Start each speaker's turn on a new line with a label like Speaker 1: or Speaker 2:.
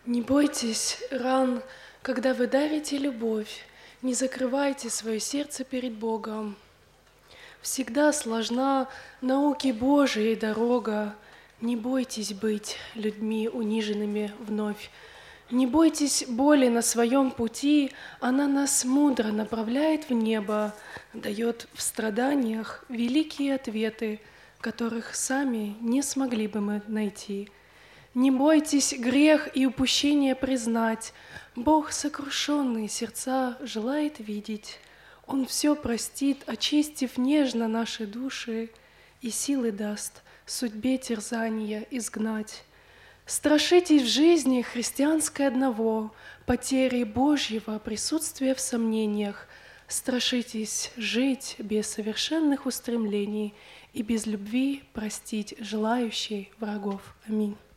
Speaker 1: Не бойтесь ран, когда вы дарите любовь, не закрывайте свое сердце перед Богом. Всегда сложна науки Божией дорога, не бойтесь быть людьми униженными вновь. Не бойтесь боли на своем пути, она нас мудро направляет в небо, дает в страданиях великие ответы, которых сами не смогли бы мы найти. Не бойтесь грех и упущение признать, Бог сокрушенные сердца желает видеть. Он все простит, очистив нежно наши души, и силы даст судьбе терзания изгнать. Страшитесь в жизни христианской одного, потери Божьего присутствия в сомнениях. Страшитесь жить без совершенных устремлений и без любви простить желающий врагов. Аминь.